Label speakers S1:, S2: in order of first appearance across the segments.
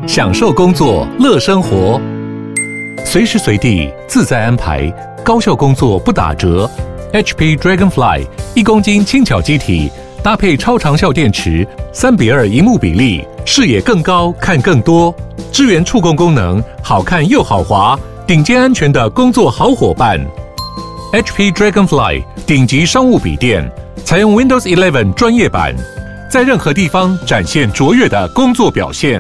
S1: 享受工作，乐生活，随时随地自在安排，高效工作不打折。HP Dragonfly 1公斤轻巧机体，搭配超长效电池，3:2萤幕比例，视野更高，看更多，支援触控功能，好看又好滑，顶尖安全的工作好伙伴。HP Dragonfly 顶级商务笔电，采用 Windows 11专业版，在任何地方展现卓越的工作表现。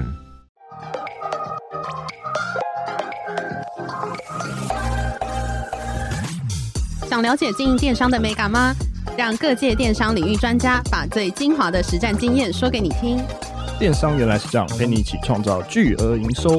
S2: 想了解经营电商的美感吗？让各界电商领域专家把最精华的实战经验说给你听。
S3: 电商原来是这样，陪你一起创造巨额营收。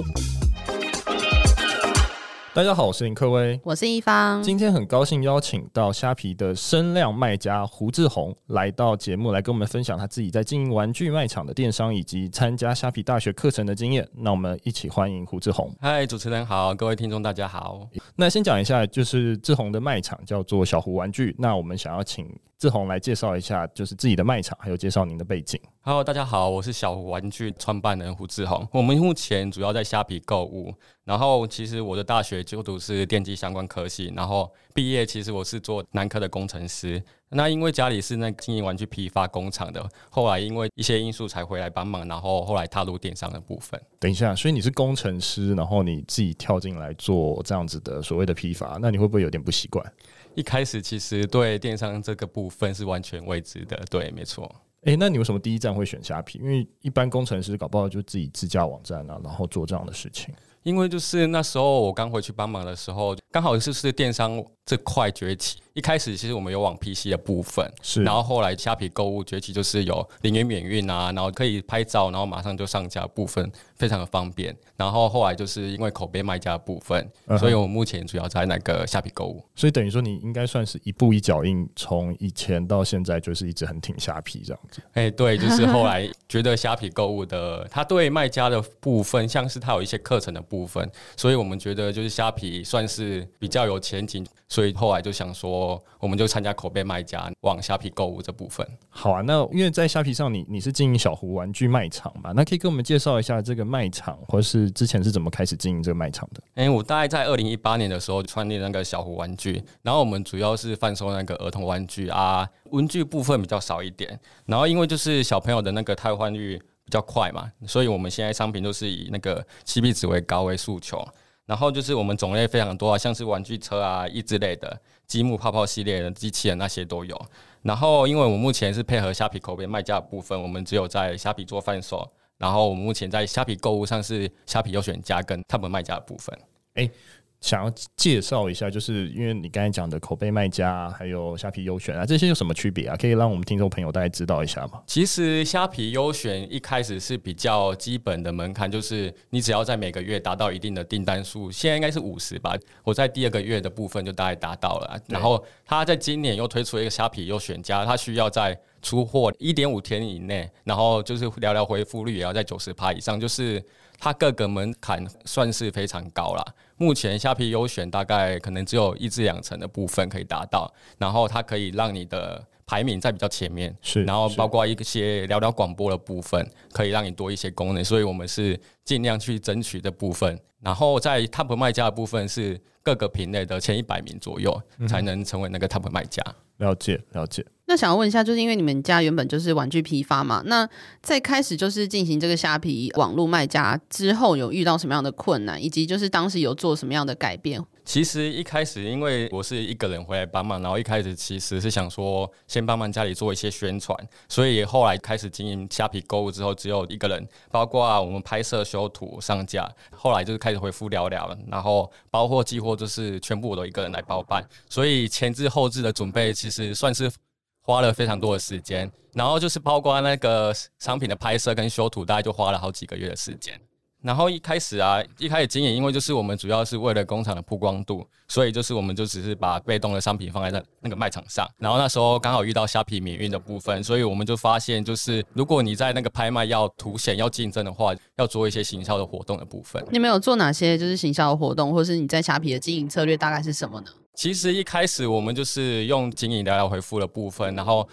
S3: 大家好，我是林克威，
S2: 我是一方。
S3: 今天很高兴邀请到虾皮的声量卖家胡志宏来到节目，来跟我们分享他自己在经营玩具卖场的电商以及参加虾皮大学课程的经验。那我们一起欢迎胡志宏。
S4: 嗨，主持人好，各位听众大家好。
S3: 那先讲一下，就是志宏的卖场叫做小胡玩具。那我们想要请志宏来介绍一下，就是自己的卖场，还有介绍您的背景。
S4: Hello， 大家好，我是小胡玩具创办人胡志宏。我们目前主要在虾皮购物，然后其实我的大学就读是电机相关科系，然后毕业其实我是做南科的工程师。那因为家里是那经营玩具批发工厂的，后来因为一些因素才回来帮忙，然后后来踏入电商的部分。
S3: 等一下，所以你是工程师，然后你自己跳进来做这样子的所谓的批发，那你会不会有点不习惯？
S4: 一开始其实对电商这个部分是完全未知的，对，没错。
S3: 那你为什么第一站会选虾皮？因为一般工程师搞不好就自己自架网站啊，然后做这样的事情。
S4: 因为就是那时候我刚回去帮忙的时候，刚好是电商这块崛起。一开始其实我们有往 PC 的部分，是，然后后来虾皮购物崛起，就是有0元免运啊，然后可以拍照，然后马上就上架的部分，非常的方便。然后后来就是因为口碑卖家的部分，所以我目前主要在那个虾皮购物。
S3: 所以等于说你应该算是一步一脚印，从以前到现在就是一直很挺虾皮这样子。
S4: 对，就是后来觉得虾皮购物的，它对卖家的部分，像是它有一些课程的部分，所以我们觉得就是虾皮算是比较有前景，所以后来就想说，我们就参加口碑卖家，往虾皮购物这部分。
S3: 好啊，那因为在虾皮上你是经营小胡玩具卖场嘛，那可以跟我们介绍一下这个卖场，或是之前是怎么开始经营这个卖场的？
S4: 我大概在2018年的时候创立那个小胡玩具，然后我们主要是贩售那个儿童玩具啊，文具部分比较少一点。然后因为就是小朋友的那个汰换率比较快嘛，所以我们现在商品都是以那个 CP 值为高为诉求。然后就是我们种类非常多啊，像是玩具车啊、益智类的、积木泡泡系列的机器人那些都有。然后因为我们目前是配合虾皮口碑卖家的部分，我们只有在虾皮做贩售。然后我们目前在虾皮购物上是虾皮优选家跟Top卖家的部分。
S3: 想要介绍一下，就是因为你刚才讲的口碑卖家还有虾皮优选啊，这些有什么区别啊？可以让我们听众朋友大概知道一下吗？
S4: 其实虾皮优选一开始是比较基本的门槛，就是你只要在每个月达到一定的订单数，现在应该是50吧，我在第2个月的部分就大概达到了。然后他在今年又推出了一个虾皮优选家，他需要在出货1.5天以内，然后就是聊聊回复率也要在90%以上，就是它各个门槛算是非常高啦。目前虾皮优选大概可能只有1至2成的部分可以达到，然后它可以让你的排名在比较前面，然后包括一些聊聊广播的部分，可以让你多一些功能，所以我们是尽量去争取的部分。然后在 Top 卖家的部分是各个品类的前100名左右，才能成为那个 Top 卖家。
S3: 了解了解。
S2: 那想要问一下，就是因为你们家原本就是玩具批发嘛，那在开始就是进行这个虾皮网络卖家之后，有遇到什么样的困难，以及就是当时有做什么样的改变？
S4: 其实一开始因为我是一个人回来帮忙，然后一开始其实是想说先帮忙家里做一些宣传，所以后来开始经营虾皮购物之后只有一个人，包括我们拍摄、修图、上架，后来就是开始回复聊聊，然后包货寄货就是全部我都一个人来包办，所以前置后置的准备其实算是花了非常多的时间，然后就是包括那个商品的拍摄跟修图，大概就花了好几个月的时间。然后一开始经营，因为就是我们主要是为了工厂的曝光度，所以就是我们就只是把被动的商品放在那个卖场上。然后那时候刚好遇到虾皮免运的部分，所以我们就发现，就是如果你在那个拍卖要凸显要竞争的话，要做一些行销的活动的部分。
S2: 你们有做哪些就是行销的活动，或是你在虾皮的经营策略大概是什么呢？
S4: 其实一开始我们就是用经营聊聊回复的部分，然后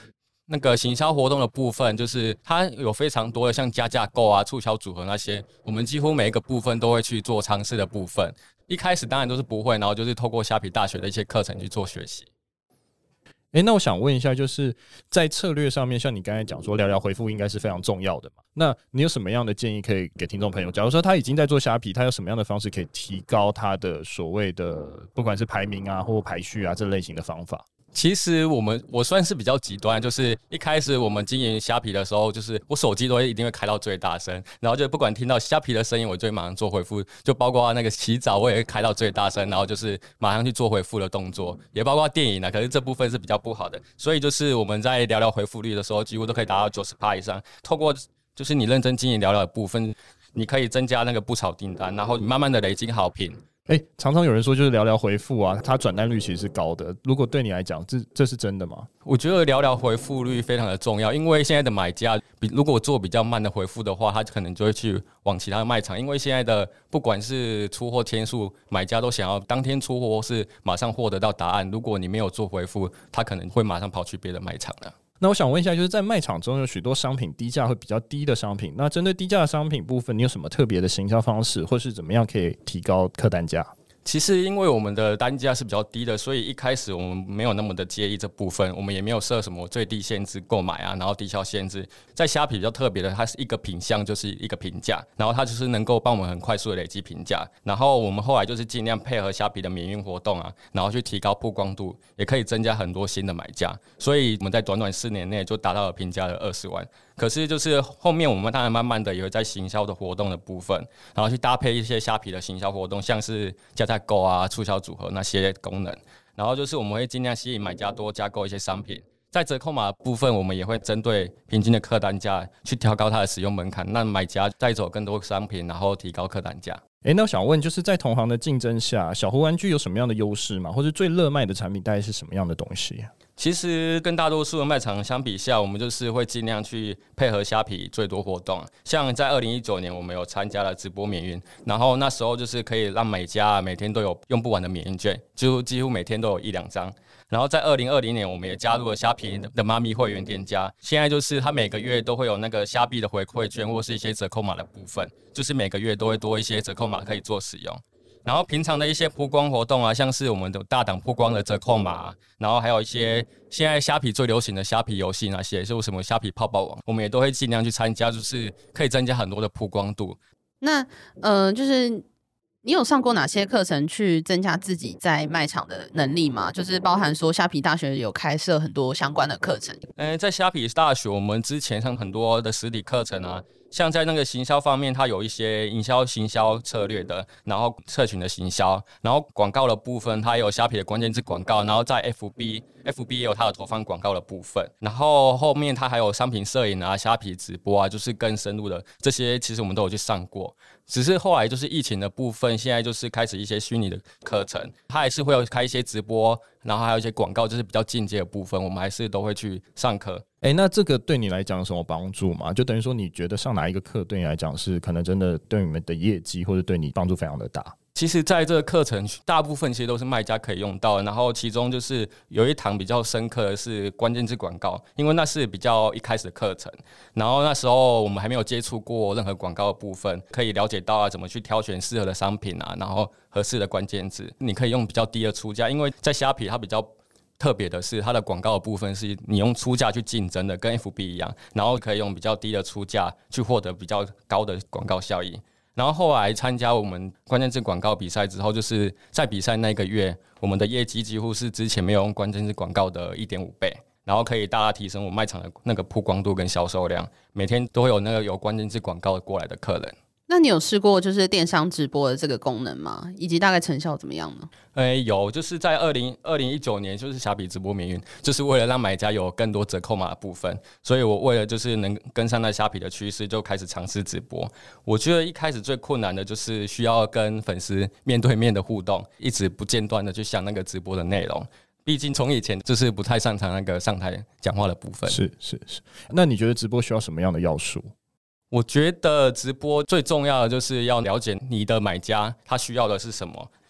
S4: 那个行销活动的部分，就是它有非常多的像加价购啊、促销组合那些，我们几乎每一个部分都会去做尝试的部分。一开始当然都是不会，然后就是透过虾皮大学的一些课程去做学习。
S3: 那我想问一下，就是在策略上面，像你刚才讲说聊聊回复应该是非常重要的嘛？那你有什么样的建议可以给听众朋友？假如说他已经在做虾皮，他有什么样的方式可以提高他的所谓的不管是排名啊或排序啊这类型的方法？
S4: 其实我算是比较极端，就是一开始我们经营虾皮的时候，就是我手机一定会开到最大声，然后就不管听到虾皮的声音，我就会马上做回复，就包括那个洗澡我也会开到最大声，然后就是马上去做回复的动作，也包括电影啊，可是这部分是比较不好的，所以就是我们在聊聊回复率的时候，几乎都可以达到 90% 以上。透过就是你认真经营聊聊的部分，你可以增加那个不炒订单，然后你慢慢的累积好评。
S3: 常常有人说就是聊聊回复啊，它转单率其实是高的。如果对你来讲，这是真的吗？
S4: 我觉得聊聊回复率非常的重要，因为现在的买家如果做比较慢的回复的话，他可能就会去往其他的卖场，因为现在的不管是出货天数，买家都想要当天出货或是马上获得到答案。如果你没有做回复，他可能会马上跑去别的卖场了。
S3: 那我想问一下，就是在卖场中有许多商品低价会比较低的商品，那针对低价的商品部分，你有什么特别的行销方式，或是怎么样可以提高客单价？
S4: 其实因为我们的单价是比较低的，所以一开始我们没有那么的介意这部分，我们也没有设什么最低限制购买啊，然后低消限制。在虾皮比较特别的，它是一个品项就是一个评价，然后它就是能够帮我们很快速的累积评价。然后我们后来就是尽量配合虾皮的免运活动啊，然后去提高曝光度，也可以增加很多新的买家。所以我们在短短4年内就达到了评价的20万。可是就是后面我们当然慢慢的也会在行销的活动的部分，然后去搭配一些虾皮的行销活动，像是加价购啊、促销组合那些功能，然后就是我们会尽量吸引买家多加购一些商品。在折扣码的部分，我们也会针对平均的客单价去调高它的使用门槛，让买家带走更多商品，然后提高客单价。
S3: 那我想问，就是在同行的竞争下，小湖玩具有什么样的优势吗？或者最热卖的产品大概是什么样的东西？
S4: 其实跟大多数的卖场相比下，我们就是会尽量去配合虾皮最多活动。像在2019年，我们有参加了直播免运，然后那时候就是可以让买家每天都有用不完的免运券，就几乎每天都有1-2张。然后在2020年，我们也加入了虾皮的妈咪会员店家，现在就是它每个月都会有那个虾币的回馈券或是一些折扣码的部分，就是每个月都会多一些折扣码可以做使用。然后平常的一些曝光活动啊，像是我们的大档曝光的折扣码，然后还有一些现在虾皮最流行的虾皮游戏那些，就什么虾皮泡泡网，我们也都会尽量去参加，就是可以增加很多的曝光度。
S2: 那就是你有上过哪些课程去增加自己在卖场的能力吗？就是包含说虾皮大学有开设很多相关的课程。
S4: 在虾皮大学，我们之前上很多的实体课程啊，像在那个行销方面，它有一些营销行销策略的，然后社群的行销，然后广告的部分，它也有虾皮的关键字广告，然后在 FB 也有它的投放广告的部分，然后后面它还有商品摄影啊、虾皮直播啊，就是更深入的这些，其实我们都有去上过。只是后来就是疫情的部分，现在就是开始一些虚拟的课程，它还是会有开一些直播，然后还有一些广告，就是比较进阶的部分，我们还是都会去上课。
S3: 那这个对你来讲有什么帮助吗？就等于说你觉得上哪一个课对你来讲是可能真的对你们的业绩或者对你帮助非常的大？
S4: 其实在这个课程大部分其实都是卖家可以用到的，然后其中就是有一堂比较深刻的是关键字广告，因为那是比较一开始的课程，然后那时候我们还没有接触过任何广告的部分，可以了解到啊怎么去挑选适合的商品啊，然后合适的关键字，你可以用比较低的出价，因为在虾皮它比较特别的是它的广告的部分是你用出价去竞争的，跟 FB 一样，然后可以用比较低的出价去获得比较高的广告效益。然后后来参加我们关键字广告比赛之后，就是在比赛那个月，我们的业绩几乎是之前没有用关键字广告的1.5倍，然后可以大大提升我卖场的那个曝光度跟销售量，每天都会有那个有关键字广告过来的客人。
S2: 那你有试过就是电商直播的这个功能吗？以及大概成效怎么样呢？
S4: 有，就是在2019年，就是虾皮直播免运，就是为了让买家有更多折扣码的部分，所以我为了就是能跟上那虾皮的趋势，就开始尝试直播。我觉得一开始最困难的就是需要跟粉丝面对面的互动，一直不间断的去想那个直播的内容。毕竟从以前就是不太擅长那个上台讲话的部分。
S3: 是。那你觉得直播需要什么样的要素？
S4: 我觉得直播最重要的就是要了解你的买家他需要的是什么，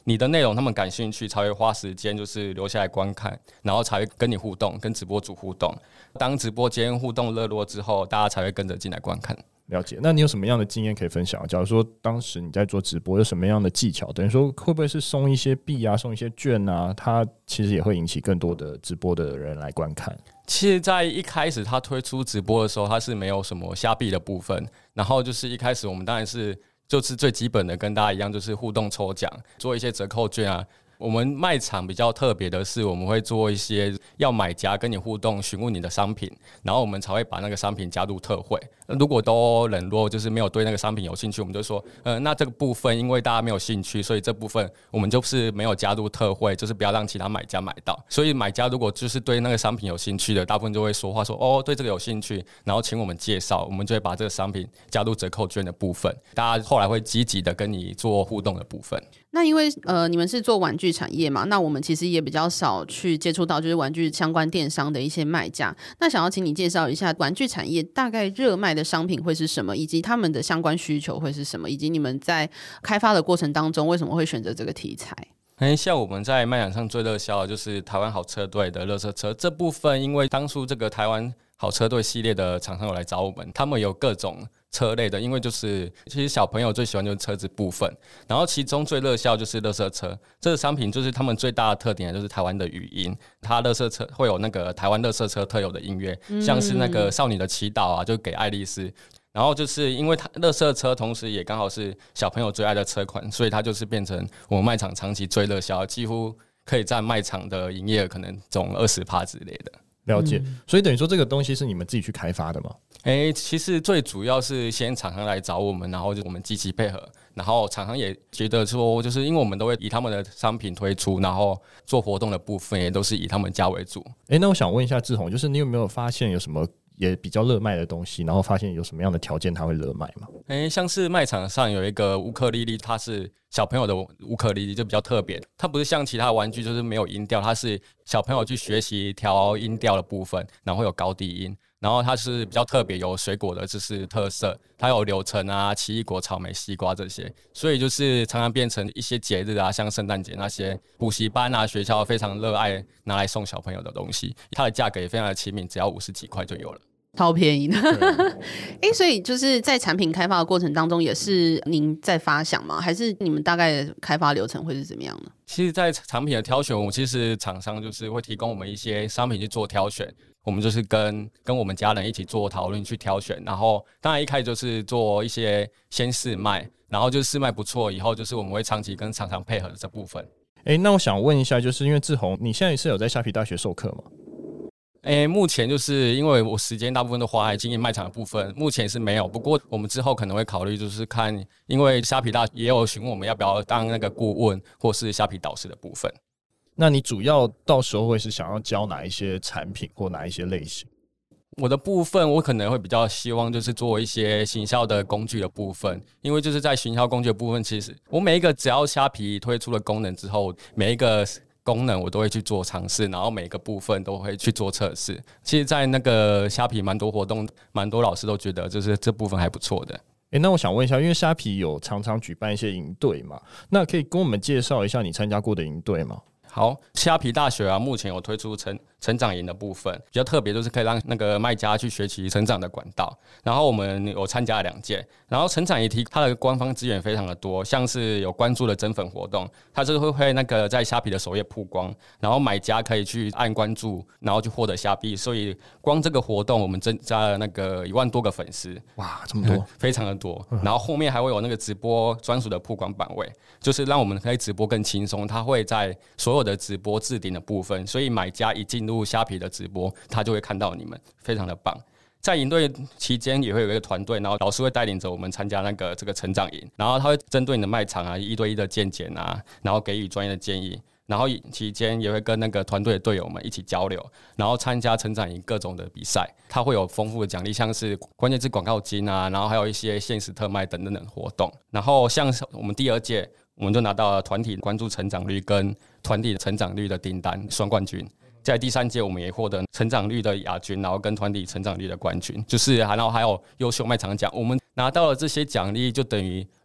S4: 你的内容他们感兴趣，才会花时间就是留下来观看，然后才会跟你互动，跟直播主互动。当直播间互动热络之后，大家才会跟着进来观看。
S3: 了解，那你有什么样的经验可以分享？假如说当时你在做直播，有什么样的技巧？等于说会不会是送一些币啊，送一些券啊？它其实也会引起更多的直播的人来观看。
S4: 其实，在一开始他推出直播的时候，他是没有什么虾币的部分，然后就是一开始我们当然是就是最基本的，跟大家一样，就是互动抽奖，做一些折扣券啊。我们卖场比较特别的是，我们会做一些要买家跟你互动，询问你的商品，然后我们才会把那个商品加入特惠。如果都冷落，就是没有对那个商品有兴趣，我们就说，那这个部分因为大家没有兴趣，所以这部分我们就是没有加入特惠，就是不要让其他买家买到。所以买家如果就是对那个商品有兴趣的，大部分就会说话说，哦，对这个有兴趣，然后请我们介绍，我们就会把这个商品加入折扣券的部分。大家后来会积极的跟你做互动的部分。
S2: 那因为你们是做玩具产业嘛，那我们其实也比较少去接触到就是玩具相关电商的一些卖家。那想要请你介绍一下玩具产业大概热卖的商品会是什么，以及他们的相关需求会是什么，以及你们在开发的过程当中为什么会选择这个题材？
S4: 像我们在卖场上最热销的就是台湾好车队的垃圾车这部分，因为当初这个台湾好车队系列的厂商有来找我们，他们有各种车类的，因为就是其实小朋友最喜欢就是车子部分，然后其中最热销就是垃圾车这个商品，就是他们最大的特点就是台湾的语音，它垃圾车会有那个台湾垃圾车特有的音乐，像是那个少女的祈祷啊，就给爱丽丝。然后就是因为它垃圾车同时也刚好是小朋友最爱的车款，所以它就是变成我们卖场长期最热销，几乎可以占卖场的营业额可能总 20% 之类的。
S3: 了解，所以等于说这个东西是你们自己去开发的吗？
S4: 其实最主要是先厂商来找我们，然后就我们积极配合，然后厂商也觉得说，就是因为我们都会以他们的商品推出，然后做活动的部分也都是以他们家为主。
S3: 那我想问一下志宏，就是你有没有发现有什么也比较热卖的东西，然后发现有什么样的条件它会热卖吗？
S4: 像是卖场上有一个乌克丽丽，它是小朋友的乌克丽丽，就比较特别。它不是像其他玩具就是没有音调，它是小朋友去学习调音调的部分，然后会有高低音。然后它是比较特别，有水果的就是特色，它有柳橙啊、奇异果、草莓、西瓜这些，所以就是常常变成一些节日啊，像圣诞节那些补习班啊、学校非常热爱拿来送小朋友的东西，它的价格也非常的亲民，只要50几块就有了。
S2: 超便宜的所以就是在产品开发的过程当中也是您在发想吗？还是你们大概的开发流程会是怎么样呢？
S4: 其实在产品的挑选，我其实厂商就是会提供我们一些商品去做挑选，我们就是跟我们家人一起做讨论去挑选，然后当然一开始就是做一些先试卖，然后就是试卖不错以后，就是我们会长期跟厂商配合的这部分。
S3: 那我想问一下，就是因为志宏你现在是有在虾皮大学授课吗？
S4: 目前就是因为我时间大部分都花在经营卖场的部分，目前是没有。不过我们之后可能会考虑，就是看，因为虾皮大也有询问我们要不要当那个顾问或是虾皮导师的部分。
S3: 那你主要到时候会是想要教哪一些产品或哪一些类型？
S4: 我的部分我可能会比较希望就是做一些行销的工具的部分，因为就是在行销工具的部分，其实我每一个只要虾皮推出了功能之后，每一个功能我都会去做尝试，然后每个部分都会去做测试。其实在那个虾皮蛮多活动，蛮多老师都觉得就是这部分还不错的。
S3: 那我想问一下，因为虾皮有常常举办一些营队嘛，那可以跟我们介绍一下你参加过的营队吗？
S4: 好，虾皮大学啊，目前有推出成长营的部分，比较特别，就是可以让那个卖家去学习成长的管道。然后我们有参加了2届，然后成长营它的官方资源非常的多，像是有关注的增粉活动，它就是会那个在虾皮的首页曝光，然后买家可以去按关注，然后去获得虾币。所以光这个活动，我们增加了那个1万多个粉丝，
S3: 哇，这么多，
S4: 非常的多。然后后面还会有那个直播专属的曝光版位，就是让我们可以直播更轻松。它会在所有的直播置顶的部分，所以买家一进入虾皮的直播，他就会看到你们，非常的棒。在营队期间也会有一个团队，然后老师会带领着我们参加这个成长营，然后他会针对你的卖场啊1对1的见解啊，然后给予专业的建议。然后期间也会跟那个团队的队友们一起交流，然后参加成长营各种的比赛，它会有丰富的奖励，像是关键字广告金啊，然后还有一些限时特卖等等的活动。然后像我们第2届，我们就拿到了团体关注成长率跟团体成长率的订单双冠军。在第3届，我们也获得成长率的亚军，然后跟团体成长率的冠军，就是然后还有优秀卖场奖。我们拿到了这些奖励，就等于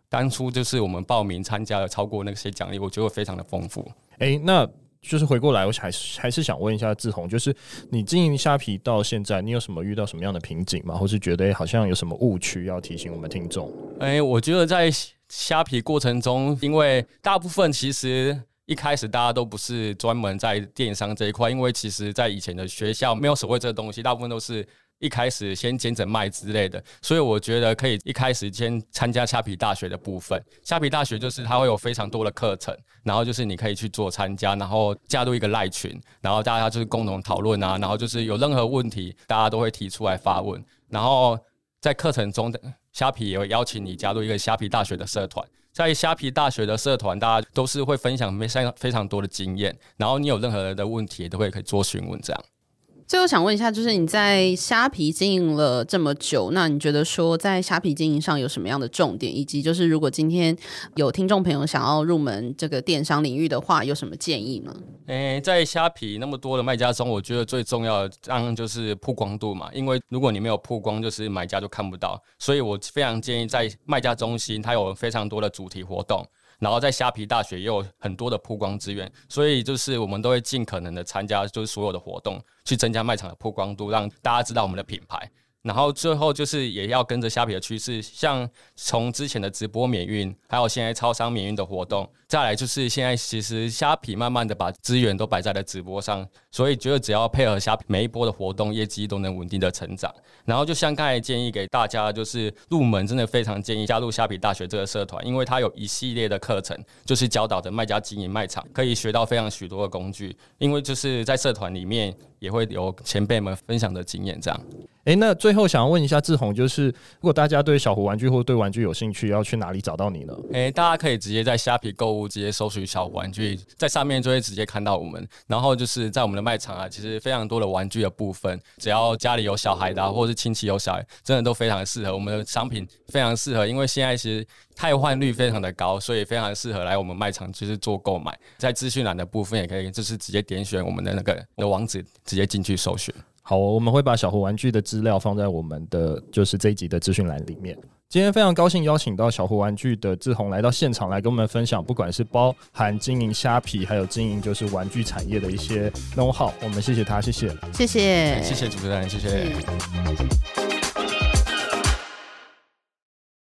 S4: 当初就是我们报名参加了超过那些奖励，我觉得非常的丰富。
S3: 那就是回过来，我还是想问一下志宏，就是你经营虾皮到现在，你有什么遇到什么样的瓶颈吗？或是觉得好像有什么误区要提醒我们听众？
S4: 我觉得在虾皮过程中，因为大部分其实一开始大家都不是专门在电商这一块，因为其实在以前的学校没有所谓这个东西，大部分都是一开始先兼着卖之类的，所以我觉得可以一开始先参加虾皮大学的部分。虾皮大学就是它会有非常多的课程，然后就是你可以去做参加，然后加入一个LINE群，然后大家就是共同讨论啊，然后就是有任何问题大家都会提出来发问，然后在课程中虾皮也会邀请你加入一个虾皮大学的社团。在虾皮大学的社团，大家都是会分享非常多的经验，然后你有任何的问题也都可以做询问这样。
S2: 最后想问一下，就是你在虾皮经营了这么久，那你觉得说在虾皮经营上有什么样的重点，以及就是如果今天有听众朋友想要入门这个电商领域的话，有什么建议吗？
S4: 在虾皮那么多的卖家中，我觉得最重要的当然就是曝光度嘛，因为如果你没有曝光，就是买家就看不到，所以我非常建议在卖家中心，它有非常多的主题活动。然后在虾皮大学也有很多的曝光资源，所以就是我们都会尽可能的参加就是所有的活动，去增加卖场的曝光度，让大家知道我们的品牌。然后最后就是也要跟着虾皮的趋势，像从之前的直播免运，还有现在超商免运的活动，再来就是现在其实虾皮慢慢的把资源都摆在了直播上，所以觉得只要配合虾皮每一波的活动，业绩都能稳定的成长。然后就像刚才建议给大家，就是入门真的非常建议加入虾皮大学这个社团，因为它有一系列的课程，就是教导的卖家经营卖场，可以学到非常许多的工具，因为就是在社团里面也会有前辈们分享的经验这样。
S3: 那最后想要问一下志宏，就是如果大家对小胡玩具或对玩具有兴趣，要去哪里找到你呢？
S4: 大家可以直接在虾皮购物，直接搜寻小胡玩具，在上面就会直接看到我们。然后就是在我们的卖场啊，其实非常多的玩具的部分，只要家里有小孩的或是亲戚有小孩，真的都非常适合。我们的商品非常适合，因为现在其实汰换率非常的高，所以非常适合来我们卖场就是做购买。在资讯栏的部分也可以就是直接点选我们的那个网址，直接进去搜寻。
S3: 好，我们会把小胡玩具的资料放在我们的就是这一集的资讯栏里面。今天非常高兴邀请到小胡玩具的志宏来到现场来跟我们分享，不管是包含经营虾皮，还有经营就是玩具产业的一些 know how。我们谢谢他，谢谢，
S2: 谢谢，
S4: 谢谢主持人，谢谢。